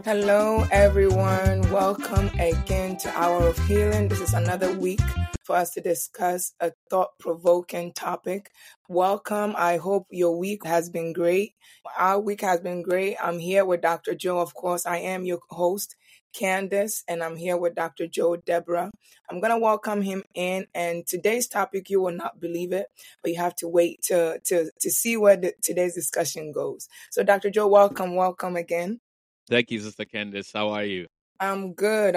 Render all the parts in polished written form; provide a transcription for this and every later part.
Hello, everyone. Welcome again to Hour of Healing. This is another week for us to discuss a thought-provoking topic. Welcome. I hope your week has been great. Our week has been great. I'm here with Dr. Joe. Of course, I am your host, Candace, and I'm here with Dr. Joe Deborah. I'm going to welcome him in, and today's topic, you will not believe it, but you have to wait to see where today's discussion goes. So, Dr. Joe, welcome again. Thank you, Sister Candace. How are you? I'm good.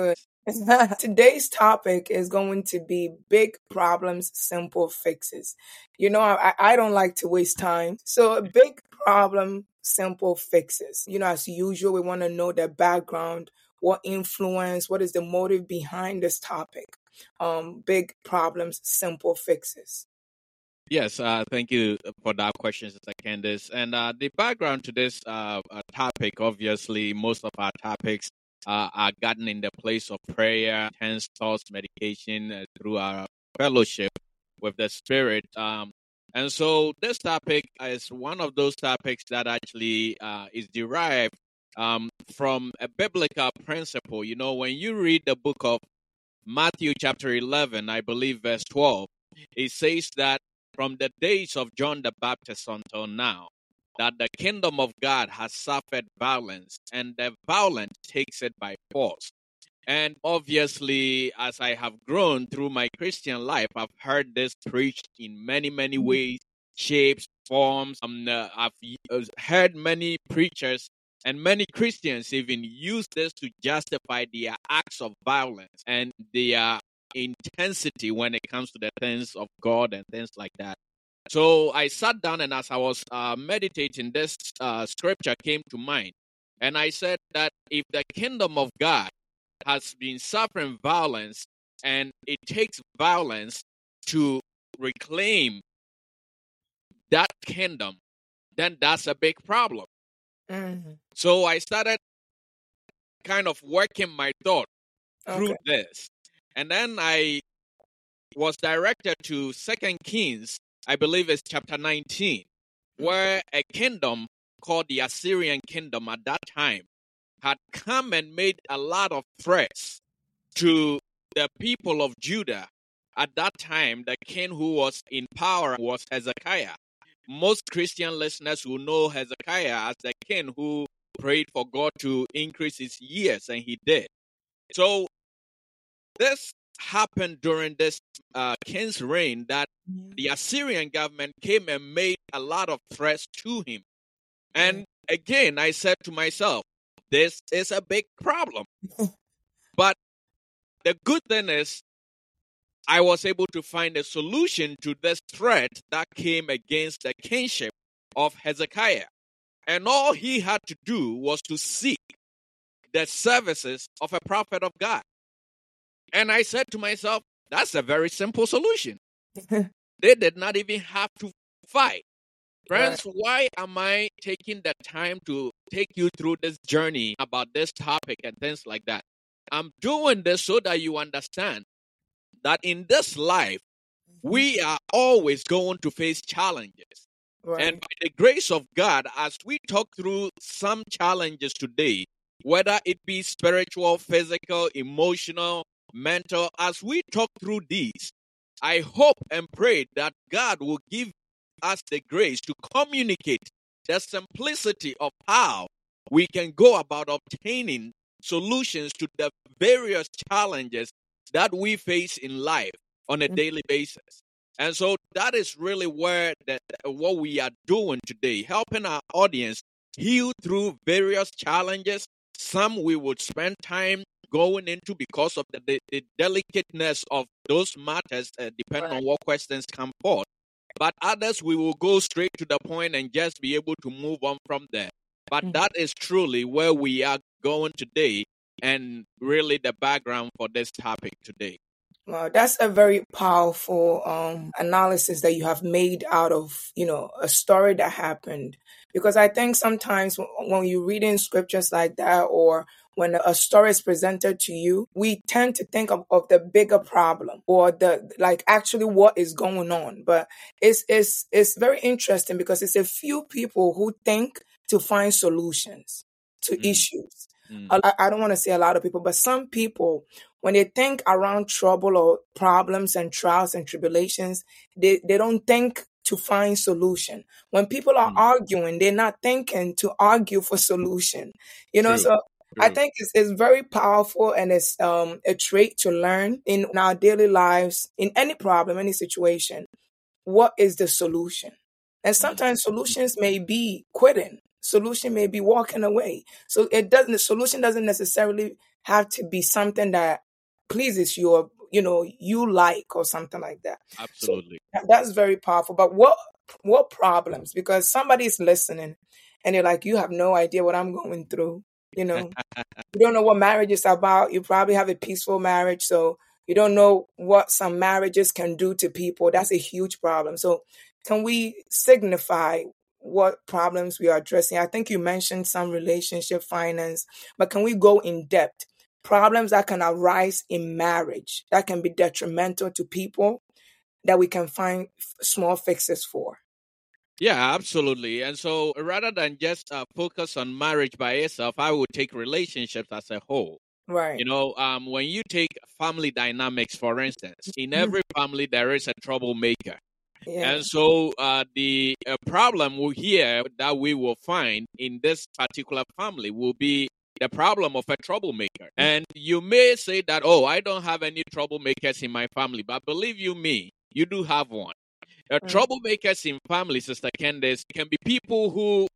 Today's topic is going to be big problems, simple fixes. You know, I don't like to waste time. So big problem, simple fixes. You know, as usual, we want to know the background, what influence, what is the motive behind this topic. Big problems, simple fixes. Yes, thank you for that question, Sister Candace. And the background to this topic, obviously, most of our topics are gotten in the place of prayer, intense thoughts, medication through our fellowship with the Spirit. And so this topic is one of those topics that actually is derived from a biblical principle. You know, when you read the book of Matthew chapter 11, I believe verse 12, it says that from the days of John the Baptist until now, that the kingdom of God has suffered violence, and the violent takes it by force. And obviously, as I have grown through my Christian life, I've heard this preached in many, many ways, shapes, forms. I've heard many preachers and many Christians even use this to justify their acts of violence and their intensity when it comes to the things of God and things like that. So I sat down, and as I was meditating, this scripture came to mind. And I said that if the kingdom of God has been suffering violence, and it takes violence to reclaim that kingdom, then that's a big problem. Mm-hmm. So I started kind of working my thought through this. And then I was directed to 2 Kings, I believe it's chapter 19, where a kingdom called the Assyrian kingdom at that time had come and made a lot of threats to the people of Judah. At that time, the king who was in power was Hezekiah. Most Christian listeners will know Hezekiah as the king who prayed for God to increase his years, and he did. So this happened during this king's reign, that the Assyrian government came and made a lot of threats to him. And again, I said to myself, this is a big problem. But the good thing is, I was able to find a solution to this threat that came against the kingship of Hezekiah. And all he had to do was to seek the services of a prophet of God. And I said to myself, that's a very simple solution. They did not even have to fight. Friends, why am I taking the time to take you through this journey about this topic and things like that? I'm doing this so that you understand that in this life, we are always going to face challenges. And by the grace of God, as we talk through some challenges today, whether it be spiritual, physical, emotional, mental, as we talk through these, I hope and pray that God will give us the grace to communicate the simplicity of how we can go about obtaining solutions to the various challenges that we face in life on a daily basis. And so that is really where what we are doing today, helping our audience heal through various challenges. Some we would spend time going into because of the delicateness of those matters, depending on what questions come forth. But others, we will go straight to the point and just be able to move on from there. But that is truly where we are going today, and really the background for this topic today. Wow, that's a very powerful analysis that you have made out of, a story that happened. Because I think sometimes when you read in scriptures like that, or when a story is presented to you, we tend to think of the bigger problem, or actually what is going on. But it's very interesting because it's a few people who think to find solutions to issues. I don't want to say a lot of people, but some people, when they think around trouble or problems and trials and tribulations, they don't think to find solution. When people are arguing, they're not thinking to argue for solution. So I think it's very powerful, and it's a trait to learn in our daily lives, in any problem, any situation. What is the solution? And sometimes solutions may be quitting. Solution may be walking away. So the solution doesn't necessarily have to be something that pleases you or, you like or something like that. Absolutely. So that's very powerful. But what problems? Because somebody's listening and they're like, you have no idea what I'm going through. You don't know what marriage is about. You probably have a peaceful marriage. So you don't know what some marriages can do to people. That's a huge problem. So can we signify what problems we are addressing? I think you mentioned some relationship, finance, but can we go in depth? Problems that can arise in marriage that can be detrimental to people that we can find small fixes for. Yeah, absolutely. And so rather than just focus on marriage by itself, I would take relationships as a whole. Right. When you take family dynamics, for instance, in every family, there is a troublemaker. Yeah. And so the problem here that we will find in this particular family will be the problem of a troublemaker. And you may say that, oh, I don't have any troublemakers in my family, but believe you me, you do have one. Troublemakers in families, Sister Candace, can be people who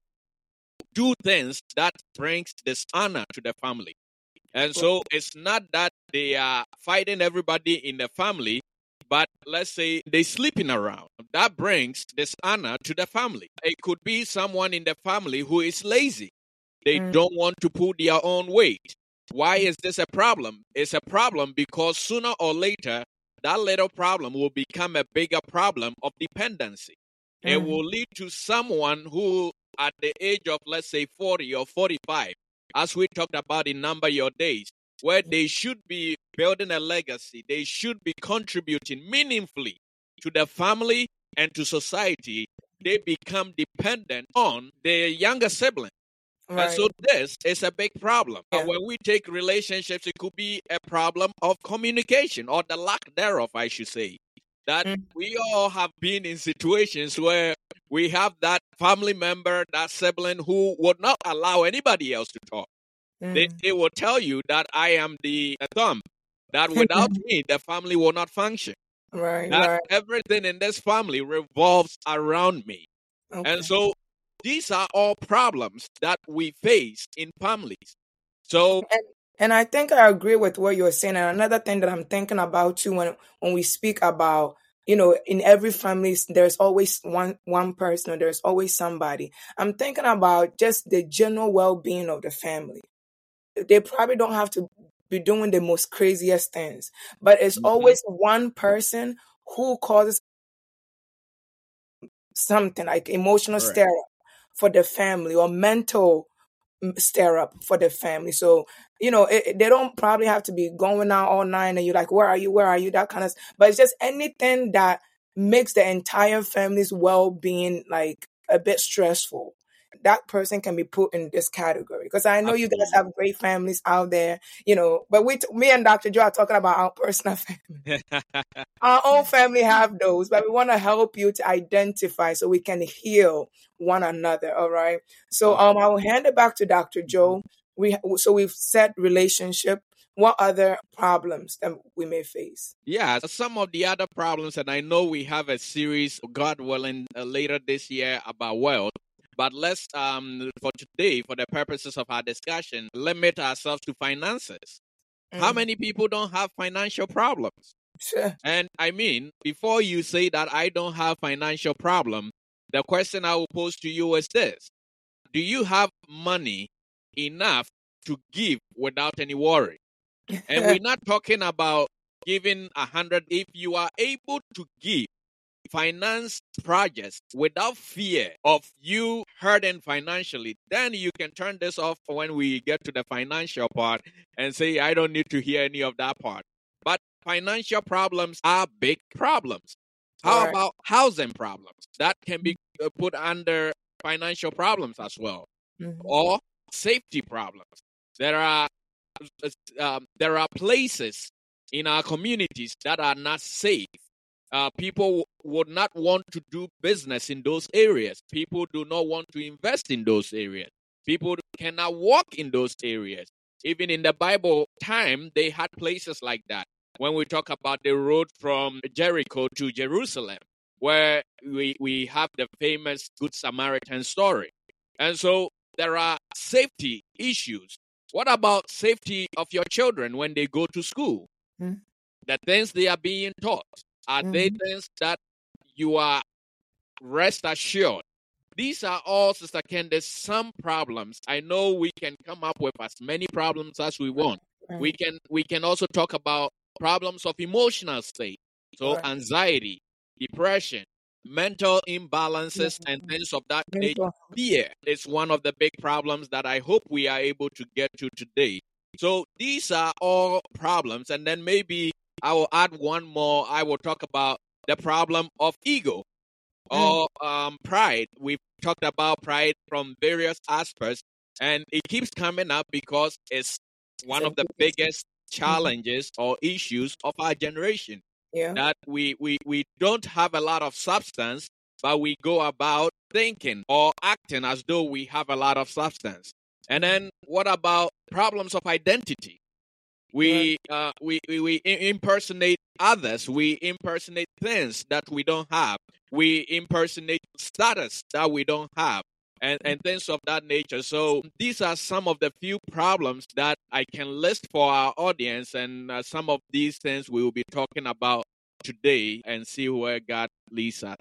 do things that brings dishonor to the family. And so it's not that they are fighting everybody in the family, but let's say they're sleeping around. That brings dishonor to the family. It could be someone in the family who is lazy. They don't want to pull their own weight. Why is this a problem? It's a problem because sooner or later, that little problem will become a bigger problem of dependency. It will lead to someone who, at the age of, let's say, 40 or 45, as we talked about in Number Your Days, where they should be building a legacy, they should be contributing meaningfully to the family and to society, they become dependent on their younger sibling. Right. And so this is a big problem. Yeah. When we take relationships, it could be a problem of communication or the lack thereof, I should say. That we all have been in situations where we have that family member, that sibling who would not allow anybody else to talk. They will tell you that I am the thumb, that without me, the family will not function. Right. That everything in this family revolves around me. Okay. And so these are all problems that we face in families. So, and I think I agree with what you're saying. And another thing that I'm thinking about too, when we speak about, in every family, there's always one person, or there's always somebody. I'm thinking about just the general well-being of the family. They probably don't have to be doing the most craziest things, but it's always one person who causes something like emotional stir up for the family or mental stir up for the family. So, they don't probably have to be going out all night and you're like, where are you? That kind of, but it's just anything that makes the entire family's well-being like a bit stressful. That person can be put in this category, because I know you guys have great families out there, but me and Dr. Joe are talking about our personal family. Our own family have those, but we want to help you to identify so we can heal one another. All right. So I will hand it back to Dr. Joe. We've said relationship. What other problems that we may face? Yeah, some of the other problems, and I know we have a series, God willing, later this year about wealth. But let's, for today, for the purposes of our discussion, limit ourselves to finances. How many people don't have financial problems? Sure. And I mean, before you say that I don't have financial problem, the question I will pose to you is this. Do you have money enough to give without any worry? And we're not talking about giving 100. If you are able to give, finance projects without fear of you hurting financially, then you can turn this off when we get to the financial part and say, I don't need to hear any of that part. But financial problems are big problems. How about housing problems? That can be put under financial problems as well. Or safety problems. There are places in our communities that are not safe. People would not want to do business in those areas. People do not want to invest in those areas. People cannot walk in those areas. Even in the Bible time, they had places like that. When we talk about the road from Jericho to Jerusalem, where we have the famous Good Samaritan story. And so there are safety issues. What about safety of your children when they go to school? Mm. The things they are being taught, are they things that you are rest assured? These are all, Sister Candace, some problems. I know we can come up with as many problems as we want. Right. We can also talk about problems of emotional state. So Right. anxiety, depression, mental imbalances, and things of that nature. Fear is one of the big problems that I hope we are able to get to today. So these are all problems. And then maybe I will add one more. I will talk about the problem of ego or pride. We've talked about pride from various aspects, and it keeps coming up because it's one of the biggest challenges or issues of our generation. Yeah. That we don't have a lot of substance, but we go about thinking or acting as though we have a lot of substance. And then what about problems of identity? We impersonate others. We impersonate things that we don't have. We impersonate status that we don't have, and things of that nature. So these are some of the few problems that I can list for our audience, and some of these things we will be talking about today and see where God leads us.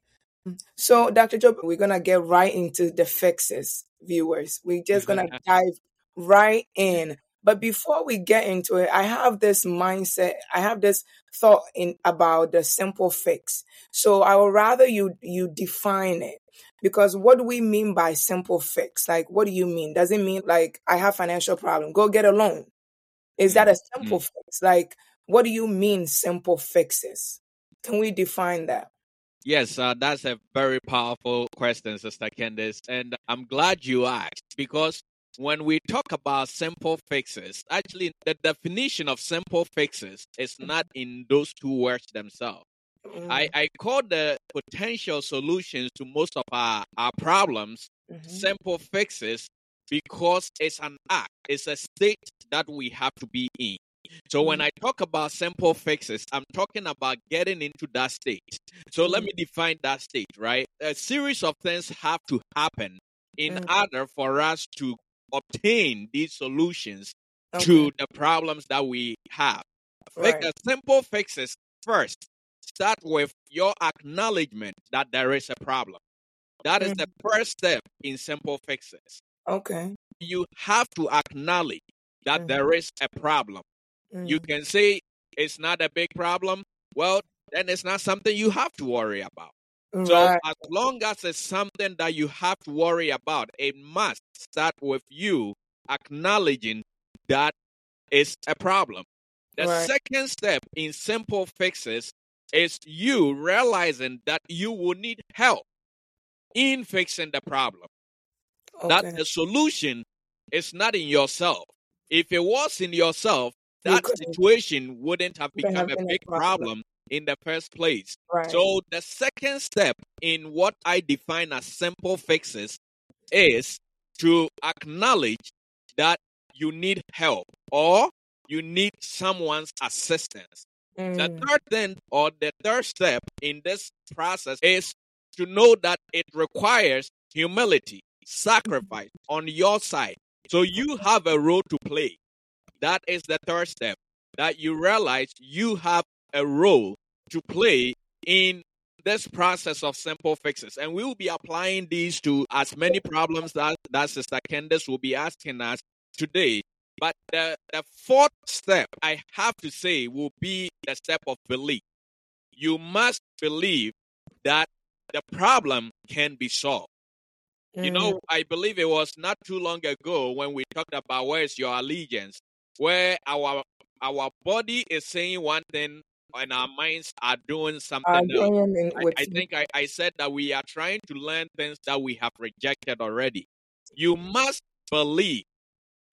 So, Dr. Job, we're going to get right into the fixes, viewers. We're just going to dive right in. But before we get into it, I have this mindset, I have this thought about the simple fix. So I would rather you define it, because what do we mean by simple fix? Like, what do you mean? Does it mean like I have financial problem, go get a loan? Is that a simple fix? Like, what do you mean simple fixes? Can we define that? Yes, that's a very powerful question, Sister Candace. And I'm glad you asked, because when we talk about simple fixes, actually the definition of simple fixes is not in those two words themselves. I call the potential solutions to most of our problems simple fixes, because it's an act, it's a state that we have to be in. So when I talk about simple fixes, I'm talking about getting into that state. So let me define that state, right? A series of things have to happen in order for us to obtain these solutions to the problems that we have. Right. Simple fixes first start with your acknowledgement that there is a problem. That is the first step in simple fixes. Okay. You have to acknowledge that there is a problem. You can say it's not a big problem. Well, then it's not something you have to worry about. Right. So as long as it's something that you have to worry about, it must start with you acknowledging that it's a problem. The second step in simple fixes is you realizing that you will need help in fixing the problem. That the solution is not in yourself. If it was in yourself, that situation wouldn't have become a big problem in the first place. Right. So the second step in what I define as simple fixes is to acknowledge that you need help or you need someone's assistance. The third thing, or the third step in this process, is to know that it requires humility, sacrifice on your side. So you have a role to play. That is the third step, that you realize you have a role to play in this process of simple fixes. And we will be applying these to as many problems that Sister Candace will be asking us today. But the fourth step, I have to say, will be the step of belief. You must believe that the problem can be solved. You know, I believe it was not too long ago when we talked about where's your allegiance, where our body is saying one thing and our minds are doing something else. I think I said that we are trying to learn things that we have rejected already. You must believe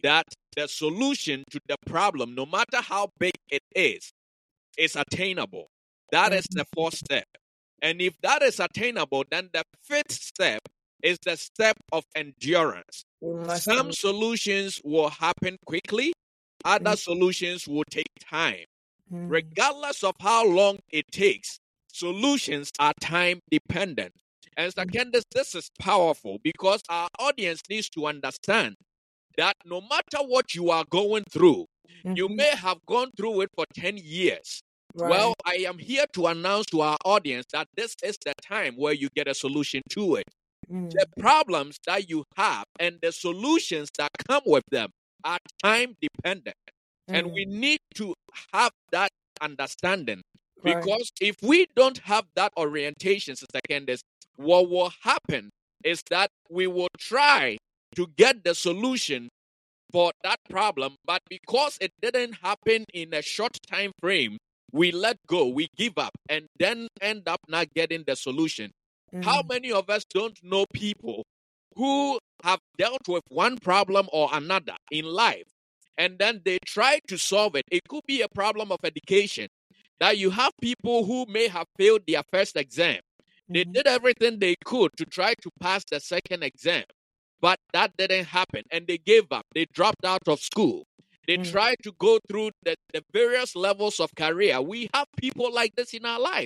that the solution to the problem, no matter how big it is attainable. That is the fourth step. And if that is attainable, then the fifth step is the step of endurance. Some solutions will happen quickly, other solutions will take time. Regardless of how long it takes, solutions are time dependent. And Candace, this is powerful because our audience needs to understand that no matter what you are going through, you may have gone through it for 10 years. Right. Well, I am here to announce to our audience that this is the time where you get a solution to it. The problems that you have and the solutions that come with them are time dependent. And we need to have that understanding. Because if we don't have that orientation, Sister Candace, what will happen is that we will try to get the solution for that problem, but because it didn't happen in a short time frame, we let go, we give up, and then end up not getting the solution. How many of us don't know people who have dealt with one problem or another in life, and then they try to solve it? It could be a problem of education, that you have people who may have failed their first exam. They did everything they could to try to pass the second exam, but that didn't happen, and they gave up. They dropped out of school. They tried to go through the various levels of career. We have people like this in our life,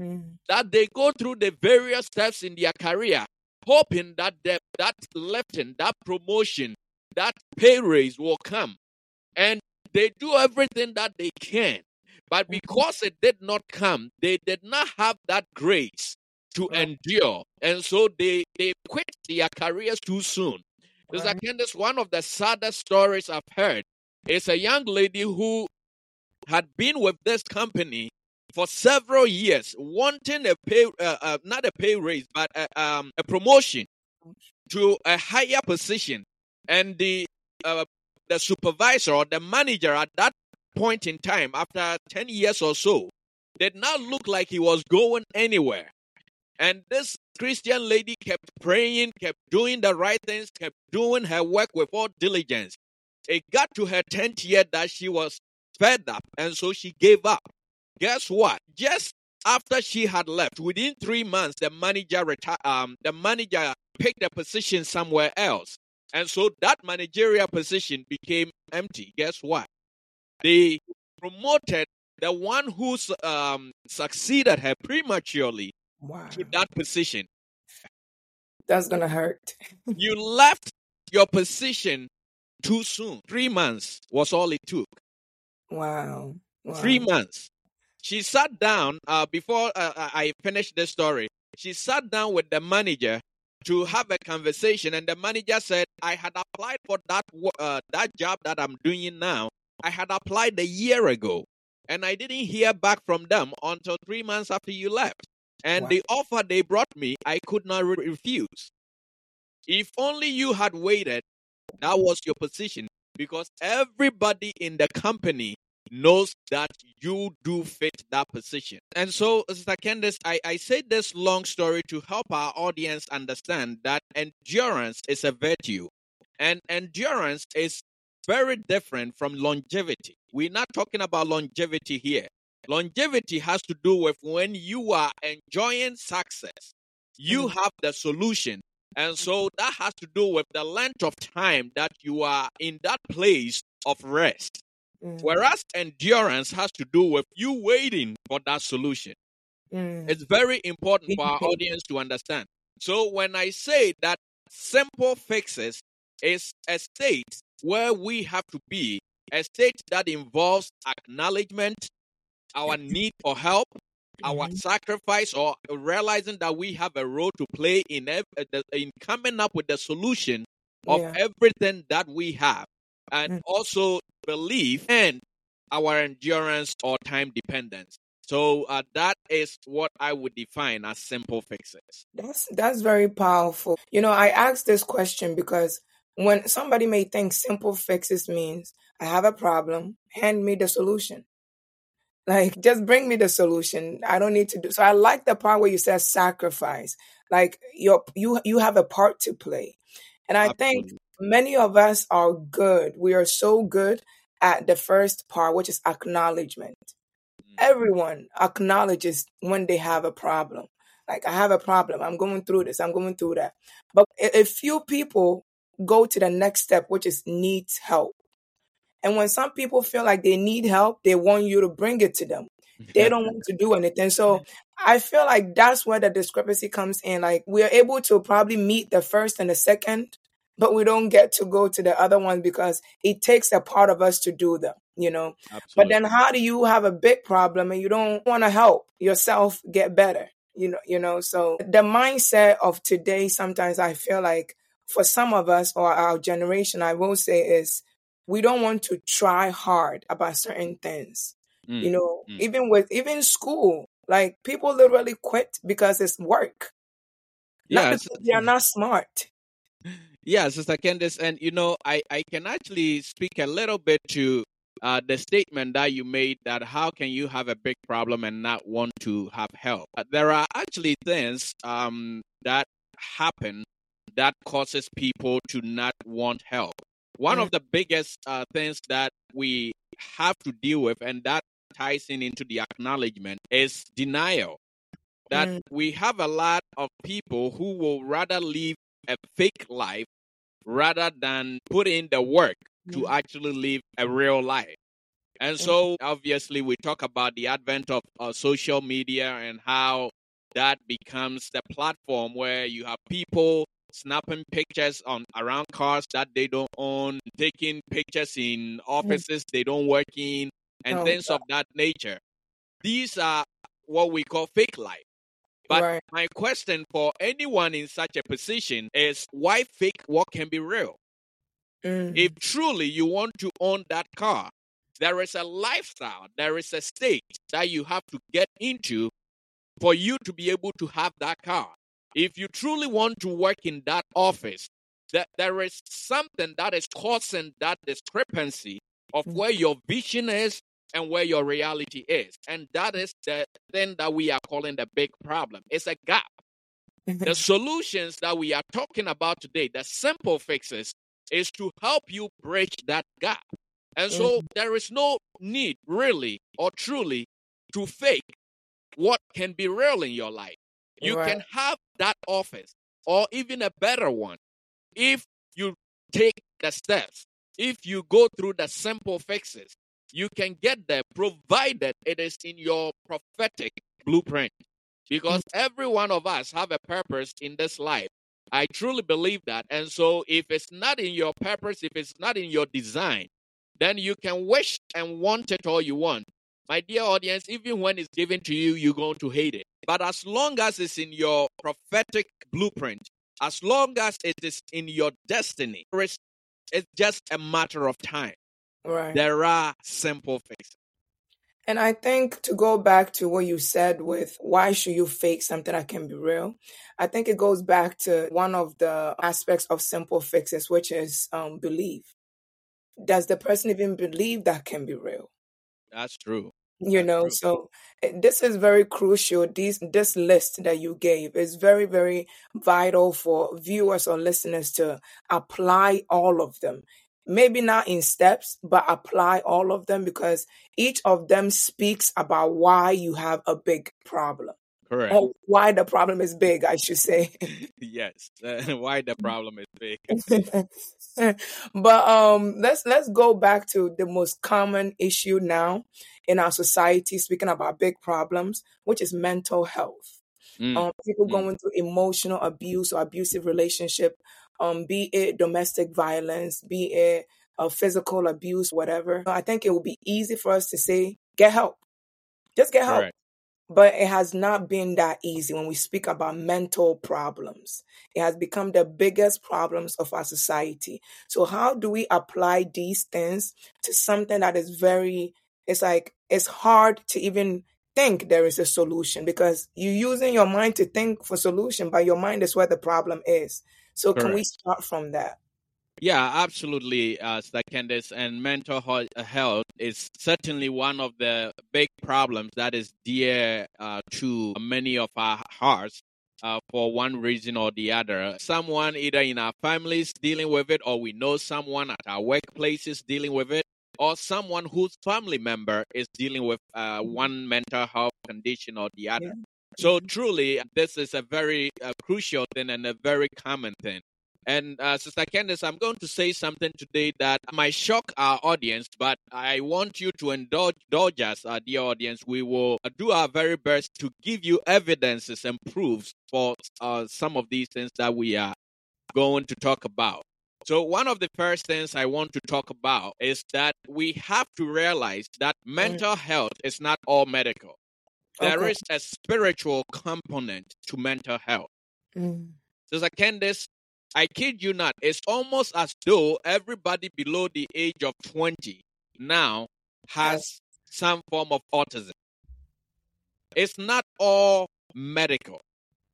that they go through the various steps in their career, hoping that that lifting, that promotion, that pay raise will come. And they do everything that they can. But because it did not come, they did not have that grace to endure. And so they quit their careers too soon. Right. Candace, one of the saddest stories I've heard is a young lady who had been with this company for several years, wanting a pay, not a pay raise, but a promotion to a higher position. And the supervisor or the manager at that point in time, after 10 years or so, did not look like he was going anywhere. And this Christian lady kept praying, kept doing the right things, kept doing her work with all diligence. It got to her 10th year that she was fed up, and so she gave up. Guess what? Just after she had left, within 3 months, the manager picked a position somewhere else. And so that managerial position became empty. Guess what? They promoted the one who succeeded her prematurely to that position. That's going to hurt. You left your position too soon. 3 months was all it took. Wow. 3 months. She sat down before I finished the story. She sat down with the manager to have a conversation, and the manager said, I had applied for that job that I'm doing now. I had applied a year ago, and I didn't hear back from them until 3 months after you left. And the offer they brought me, I could not refuse. If only you had waited, that was your position, because everybody in the company knows that you do fit that position. And so, Sister Candace, I say this long story to help our audience understand that endurance is a virtue. And endurance is very different from longevity. We're not talking about longevity here. Longevity has to do with when you are enjoying success. You have the solution. And so that has to do with the length of time that you are in that place of rest. Whereas endurance has to do with you waiting for that solution. It's very important for our audience to understand. So when I say that simple fixes is a state where we have to be, a state that involves acknowledgement, our need for help, our sacrifice, or realizing that we have a role to play in coming up with the solution of everything that we have. And also belief and our endurance or time dependence. So that is what I would define as simple fixes. That's very powerful. I asked this question because when somebody may think simple fixes means I have a problem, hand me the solution. Like, just bring me the solution. I don't need to do. So I like the part where you said sacrifice. Like you have a part to play. And I think many of us are good. We are so good at the first part, which is acknowledgement. Everyone acknowledges when they have a problem. Like, I have a problem. I'm going through this. I'm going through that. But a few people go to the next step, which is needs help. And when some people feel like they need help, they want you to bring it to them. They don't want to do anything. So I feel like that's where the discrepancy comes in. Like, we are able to probably meet the first and the second, but we don't get to go to the other one because it takes a part of us to do them, Absolutely. But then how do you have a big problem and you don't want to help yourself get better? So the mindset of today, sometimes I feel like for some of us or our generation, I will say, is we don't want to try hard about certain things. Even school, like, people literally quit because it's work. Not because they are not smart. Yeah, Sister Candace, and I can actually speak a little bit to the statement that you made, that how can you have a big problem and not want to have help? There are actually things that happen that causes people to not want help. One of the biggest things that we have to deal with, and that ties into the acknowledgement, is denial. That we have a lot of people who will rather live a fake life rather than put in the work to actually live a real life. And so obviously we talk about the advent of social media and how that becomes the platform where you have people snapping pictures around cars that they don't own, taking pictures in offices they don't work in, and things of that nature. These are what we call fake life. But my question for anyone in such a position is, why fake what can be real? If truly you want to own that car, there is a lifestyle, there is a state that you have to get into for you to be able to have that car. If you truly want to work in that office, that there is something that is causing that discrepancy of where your vision is and where your reality is. And that is the thing that we are calling the big problem. It's a gap. The solutions that we are talking about today, the simple fixes, is to help you bridge that gap. And so there is no need, really or truly, to fake what can be real in your life. You can have that office or even a better one if you take the steps. If you go through the simple fixes, you can get there, provided it is in your prophetic blueprint. Because every one of us have a purpose in this life. I truly believe that. And so if it's not in your purpose, if it's not in your design, then you can wish and want it all you want. My dear audience, even when it's given to you, you're going to hate it. But as long as it's in your prophetic blueprint, as long as it is in your destiny, it's just a matter of time. There are simple fixes. And I think, to go back to what you said with why should you fake something that can be real, I think it goes back to one of the aspects of simple fixes, which is belief. Does the person even believe that can be real? That's true. So this is very crucial. This list that you gave is very, very vital for viewers or listeners to apply all of them. Maybe not in steps, but apply all of them, because each of them speaks about why you have a big problem. Correct. Or why the problem is big, I should say. Yes, why the problem is big. But let's go back to the most common issue now in our society, speaking about big problems, which is mental health. People going through emotional abuse or abusive relationship, be it domestic violence, be it physical abuse, whatever. I think it would be easy for us to say, get help. Just get help. Correct. But it has not been that easy when we speak about mental problems. It has become the biggest problems of our society. So how do we apply these things to something that is it's hard to even think there is a solution, because you're using your mind to think for solution, but your mind is where the problem is. So Correct. Can we start from that? Yeah, absolutely, Sister Candace. And mental health is certainly one of the big problems that is dear to many of our hearts. for one reason or the other. Someone either in our families dealing with it, or we know someone at our workplaces dealing with it, or someone whose family member is dealing with one mental health condition or the other. So truly, this is a very crucial thing and a very common thing. And Sister Candace, I'm going to say something today that might shock our audience, but I want you to indulge us, our dear audience. We will do our very best to give you evidences and proofs for some of these things that we are going to talk about. So one of the first things I want to talk about is that we have to realize that mental health is not all medical. There is a spiritual component to mental health. Sister Candace, I kid you not, it's almost as though everybody below the age of 20 now has some form of autism. It's not all medical.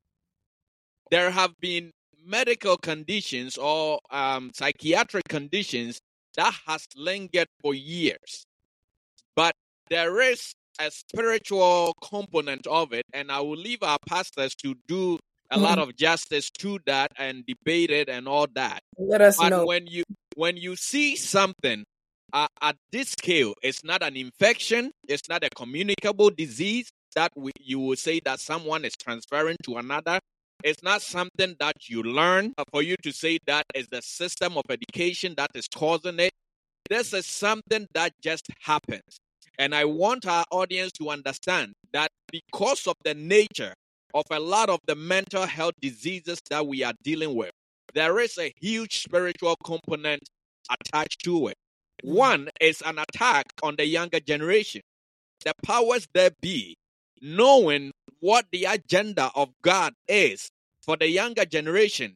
There have been medical conditions or psychiatric conditions that has lingered for years. But there is a spiritual component of it, and I will leave our pastors to do a lot of justice to that and debate it and all that. Let us know. When you see something at this scale, it's not an infection, it's not a communicable disease that you will say that someone is transferring to another. It's not something that you learn for you to say that is the system of education that is causing it. This is something that just happens. And I want our audience to understand that because of the nature of a lot of the mental health diseases that we are dealing with, there is a huge spiritual component attached to it. One is an attack on the younger generation. The powers that be, knowing what the agenda of God is for the younger generation,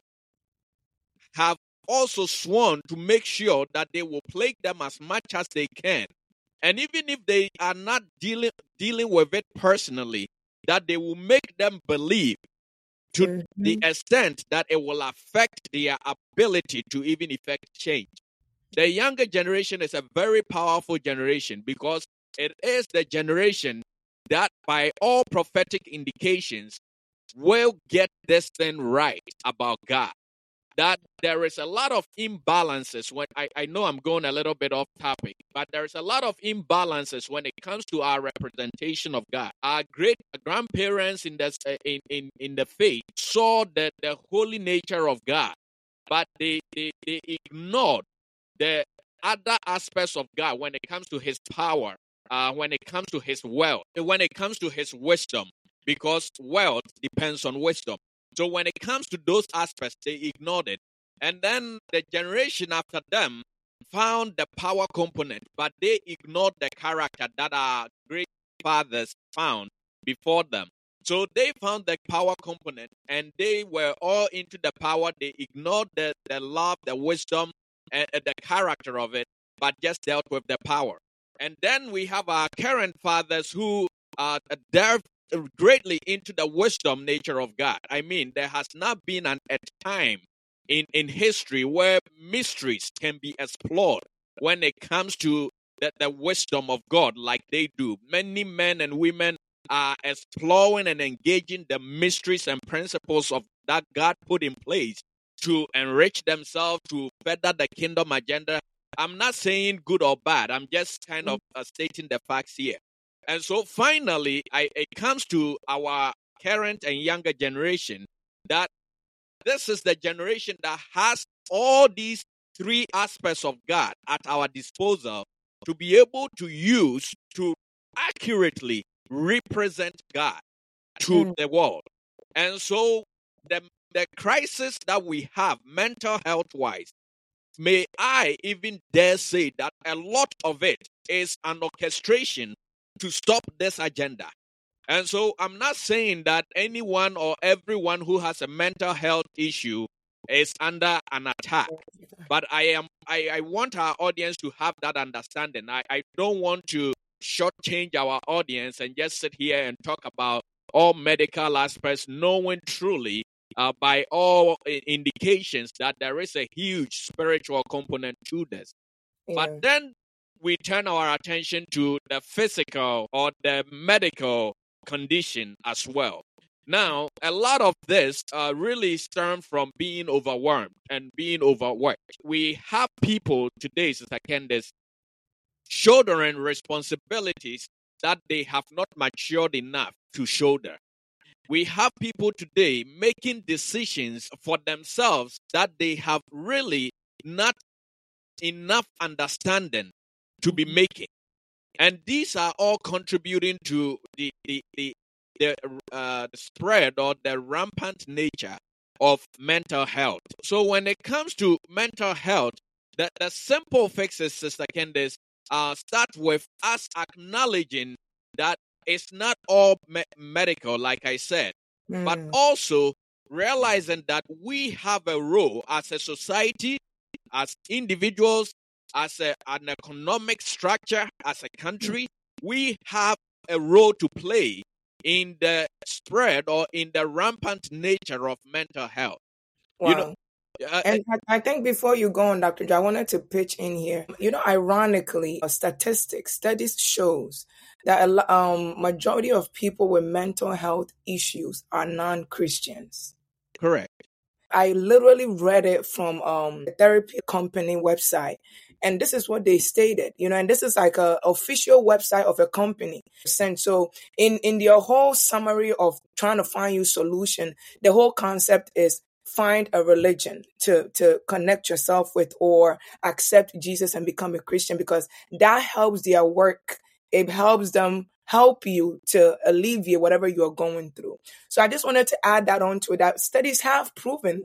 have also sworn to make sure that they will plague them as much as they can. And even if they are not dealing with it personally, that they will make them believe to the extent that it will affect their ability to even effect change. The younger generation is a very powerful generation because it is the generation that, by all prophetic indications, will get this thing right about God. That there is a lot of imbalances when I know I'm going a little bit off topic, but there's a lot of imbalances when it comes to our representation of God. Our great grandparents in the faith saw the holy nature of God, but they ignored the other aspects of God when it comes to his power, when it comes to his wealth, when it comes to his wisdom, because wealth depends on wisdom. So when it comes to those aspects, they ignored it. And then the generation after them found the power component, but they ignored the character that our great fathers found before them. So they found the power component, and they were all into the power. They ignored the love, the wisdom, and the character of it, but just dealt with the power. And then we have our current fathers who delved greatly into the wisdom nature of God. I mean, there has not been a time in history where mysteries can be explored when it comes to the wisdom of God like they do. Many men and women are exploring and engaging the mysteries and principles of that God put in place to enrich themselves, to further the kingdom agenda. I'm not saying good or bad. I'm just kind of stating the facts here. And so finally, it comes to our current and younger generation that this is the generation that has all these three aspects of God at our disposal to be able to use to accurately represent God to the world. And so the crisis that we have mental health-wise, may I even dare say that a lot of it is an orchestration to stop this agenda. And so I'm not saying that anyone or everyone who has a mental health issue is under an attack, but I want our audience to have that understanding. I don't want to shortchange our audience and just sit here and talk about all medical aspects, knowing truly by all indications that there is a huge spiritual component to this. Yeah. But then we turn our attention to the physical or the medical condition as well. Now, a lot of this really stems from being overwhelmed and being overworked. We have people today, Sister Candace, shouldering responsibilities that they have not matured enough to shoulder. We have people today making decisions for themselves that they have really not enough understanding to be making. And these are all contributing to the spread or the rampant nature of mental health. So when it comes to mental health, the simple fixes, Sister Candace, start with us acknowledging that it's not all medical, like I said, but also realizing that we have a role as a society, as individuals, as an economic structure, as a country. We have a role to play in the spread or in the rampant nature of mental health. Wow. You know, and I think before you go on, Dr. Joe, I wanted to pitch in here. Ironically, studies shows that a majority of people with mental health issues are non-Christians. Correct. I literally read it from the therapy company website. And this is what they stated, and this is like a official website of a company. So in their whole summary of trying to find you solution, the whole concept is find a religion to connect yourself with or accept Jesus and become a Christian, because that helps their work. It helps them help you to alleviate whatever you're going through. So I just wanted to add that on to it, that studies have proven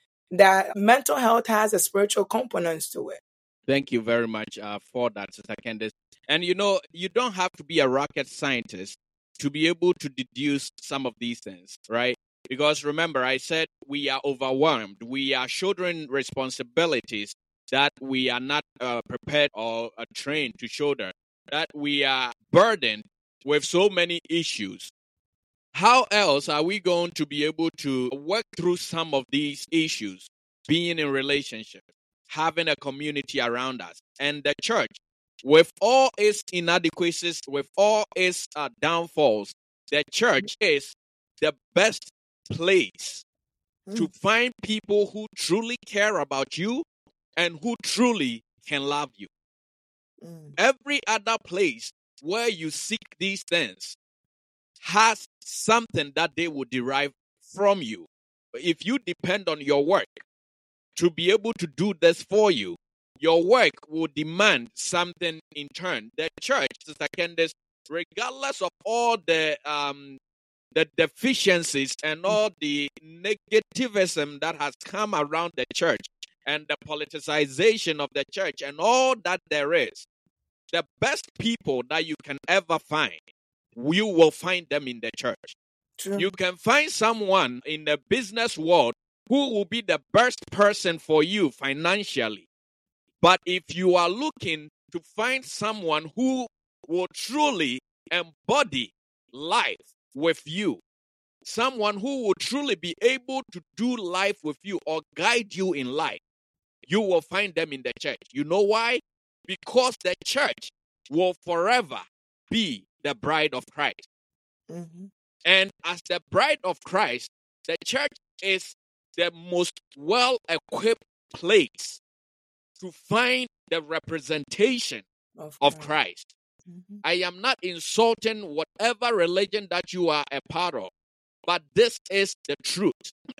that mental health has a spiritual component to it. Thank you very much for that, Sister Candace. And you don't have to be a rocket scientist to be able to deduce some of these things, right? Because remember, I said we are overwhelmed. We are shouldering responsibilities that we are not prepared or trained to shoulder, that we are burdened with so many issues. How else are we going to be able to work through some of these issues? Being in relationship, having a community around us, and the church, with all its inadequacies, with all its downfalls, the church is the best place to find people who truly care about you and who truly can love you. Every other place where you seek these things has something that they will derive from you. If you depend on your work to be able to do this for you, your work will demand something in turn. The church, Sister Candace, regardless of all the deficiencies and all the negativism that has come around the church and the politicization of the church and all that there is, the best people that you can ever find, you will find them in the church. True. You can find someone in the business world who will be the best person for you financially. But if you are looking to find someone who will truly embody life with you, someone who will truly be able to do life with you or guide you in life, you will find them in the church. You know why? Because the church will forever be the bride of Christ. Mm-hmm. And as the bride of Christ, the church is the most well-equipped place to find the representation of Christ. Mm-hmm. I am not insulting whatever religion that you are a part of, but this is the truth.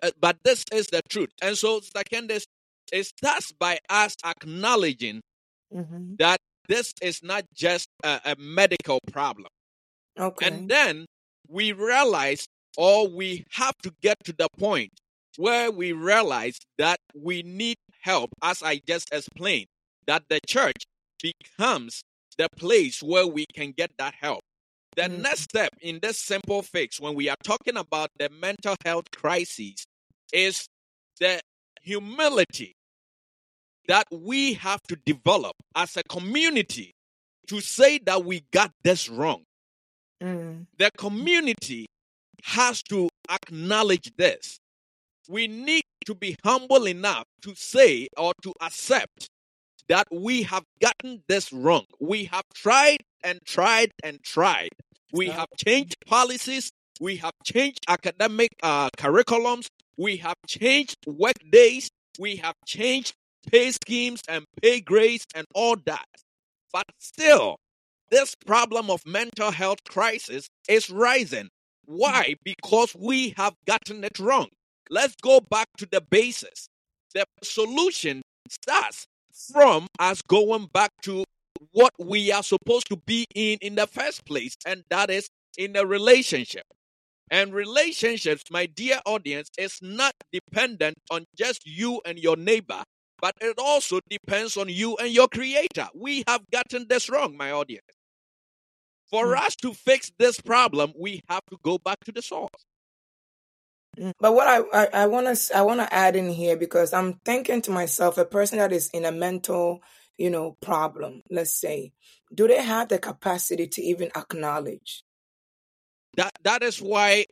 And so, second, it starts by us acknowledging that this is not just a medical problem. Okay. And then we realize, or we have to get to the point where we realize that we need help, as I just explained, that the church becomes the place where we can get that help. The next step in this simple fix, when we are talking about the mental health crisis, is the humility that we have to develop as a community to say that we got this wrong. The community has to acknowledge this. We need to be humble enough to say or to accept that we have gotten this wrong. We have tried and tried and tried. We have changed policies. We have changed academic curriculums. We have changed work days. We have changed pay schemes and pay grades and all that. But still, this problem of mental health crisis is rising. Why? Because we have gotten it wrong. Let's go back to the basis. The solution starts from us going back to what we are supposed to be in the first place, and that is in a relationship. And relationships, my dear audience, is not dependent on just you and your neighbor, but it also depends on you and your creator. We have gotten this wrong, my audience. For us to fix this problem, we have to go back to the source. But what I want to add in here, because I'm thinking to myself, a person that is in a mental, problem, let's say, do they have the capacity to even acknowledge? That is why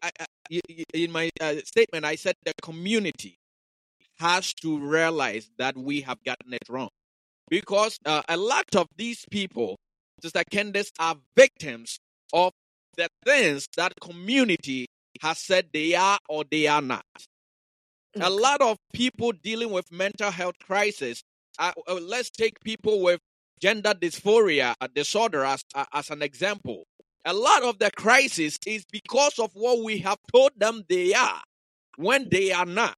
in my statement I said the community has to realize that we have gotten it wrong, because a lot of these people, Sister Candace, are victims of the things that community has said they are or they are not. Okay. A lot of people dealing with mental health crisis, let's take people with gender dysphoria disorder as an example. A lot of the crisis is because of what we have told them they are when they are not.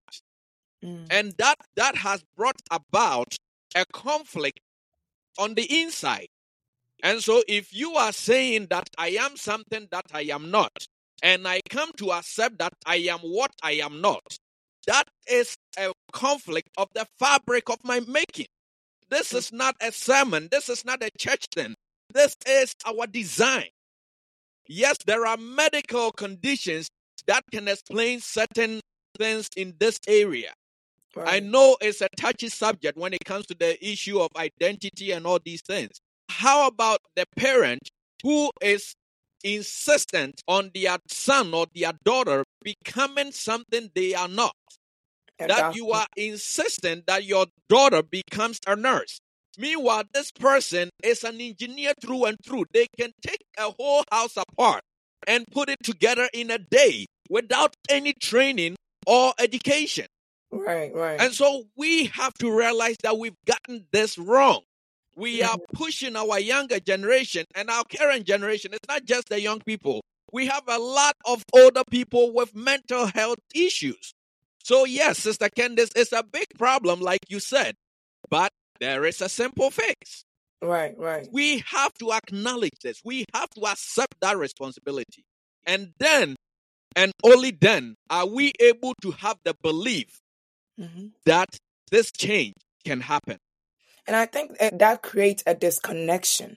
And that has brought about a conflict on the inside. And so if you are saying that I am something that I am not, and I come to accept that I am what I am not, that is a conflict of the fabric of my making. This is not a sermon. This is not a church thing. This is our design. Yes, there are medical conditions that can explain certain things in this area. Right. I know it's a touchy subject when it comes to the issue of identity and all these things. How about the parent who is insistent on their son or their daughter becoming something they are not? That you are insistent that your daughter becomes a nurse. Meanwhile, this person is an engineer through and through. They can take a whole house apart and put it together in a day without any training or education. Right. And so we have to realize that we've gotten this wrong. We are pushing our younger generation and our current generation. It's not just the young people. We have a lot of older people with mental health issues. So yes, Sister Candace, it's a big problem, like you said, but there is a simple fix. Right. We have to acknowledge this. We have to accept that responsibility. And then, and only then, are we able to have the belief that this change can happen. And I think that creates a disconnection.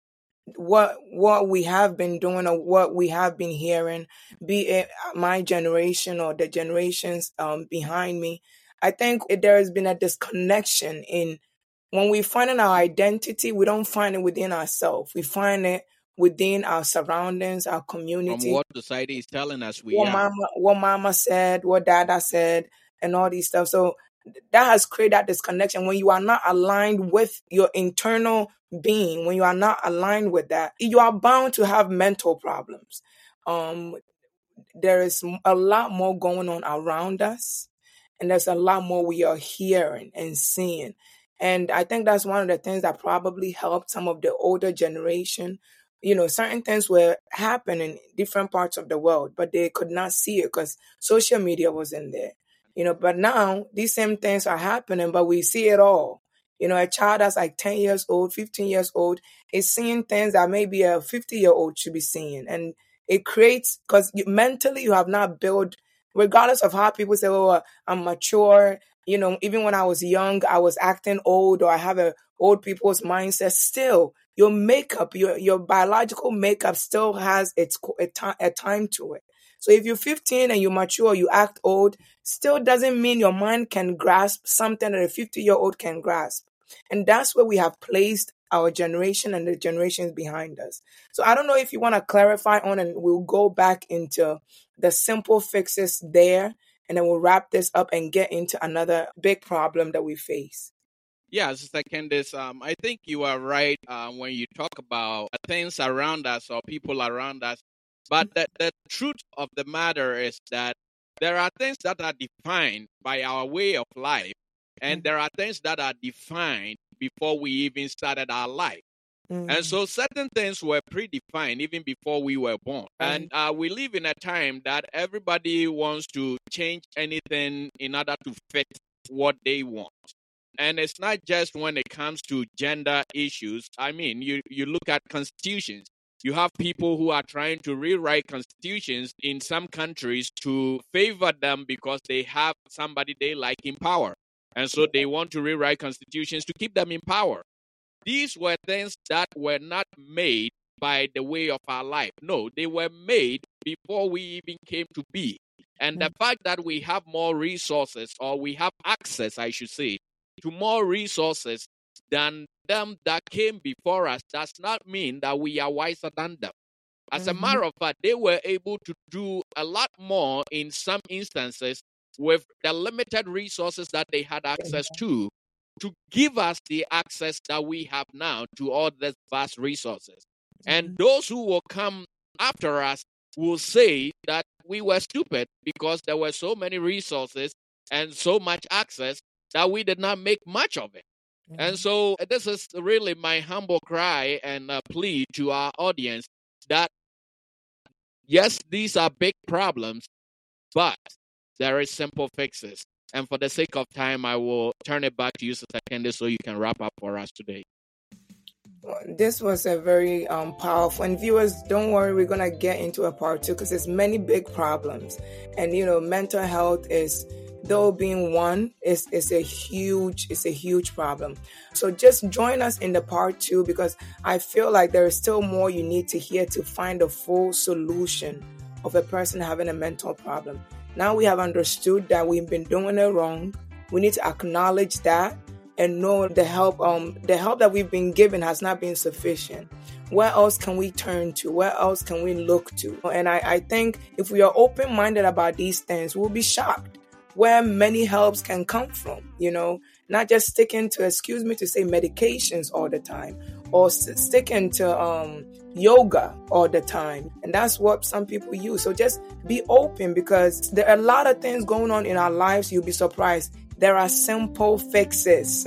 What we have been doing or what we have been hearing, be it my generation or the generations behind me, I think there has been a disconnection in when we find our identity, we don't find it within ourselves. We find it within our surroundings, our community. From what society is telling us we are. What mama said, what dada said, and all these stuff. So that has created that disconnection. When you are not aligned with your internal being, when you are not aligned with that, you are bound to have mental problems. There is a lot more going on around us, and there's a lot more we are hearing and seeing. And I think that's one of the things that probably helped some of the older generation. Certain things were happening in different parts of the world, but they could not see it because social media wasn't there. But now these same things are happening, but we see it all. A child that's like 10 years old, 15 years old is seeing things that maybe a 50-year-old should be seeing. And it creates, because mentally you have not built, regardless of how people say, oh, I'm mature. Even when I was young, I was acting old, or I have a old people's mindset. Still, your makeup, your biological makeup still has a time to it. So if you're 15 and you're mature, you act old, still doesn't mean your mind can grasp something that a 50-year-old can grasp. And that's where we have placed our generation and the generations behind us. So I don't know if you want to clarify on, and we'll go back into the simple fixes there, and then we'll wrap this up and get into another big problem that we face. Yeah, Sister Candace, I think you are right when you talk about things around us or people around us But the truth of the matter is that there are things that are defined by our way of life, and there are things that are defined before we even started our life. And so certain things were predefined even before we were born. And we live in a time that everybody wants to change anything in order to fit what they want. And it's not just when it comes to gender issues. I mean, you look at constitutions. You have people who are trying to rewrite constitutions in some countries to favor them because they have somebody they like in power. And so they want to rewrite constitutions to keep them in power. These were things that were not made by the way of our life. No, they were made before we even came to be. And the fact that we have more resources, or we have access, I should say, to more resources than them that came before us does not mean that we are wiser than them. As a matter of fact, they were able to do a lot more in some instances with the limited resources that they had access to give us the access that we have now to all these vast resources. And those who will come after us will say that we were stupid because there were so many resources and so much access that we did not make much of it. And so this is really my humble cry and plea to our audience that, yes, these are big problems, but there is simple fixes. And for the sake of time, I will turn it back to you, Sister Candace, so you can wrap up for us today. This was a very powerful. And viewers, don't worry, we're going to get into a part 2 because there's many big problems. And, mental health is, though being one, is a huge problem. So just join us in the part 2 because I feel like there is still more you need to hear to find a full solution of a person having a mental problem. Now we have understood that we've been doing it wrong. We need to acknowledge that and know the help that we've been given has not been sufficient. Where else can we turn to? Where else can we look to? And I think if we are open-minded about these things, we'll be shocked where many helps can come from, not just sticking to, medications all the time or sticking to yoga all the time. And that's what some people use. So just be open because there are a lot of things going on in our lives. You'll be surprised. There are simple fixes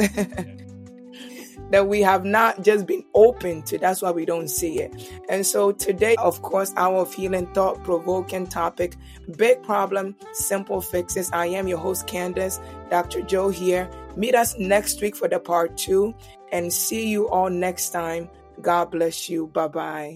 that we have not just been open to. That's why we don't see it. And so today, of course, Hour of Healing, thought-provoking topic, big problem, simple fixes. I am your host, Candace, Dr. Joe here. Meet us next week for the part 2 and see you all next time. God bless you. Bye-bye.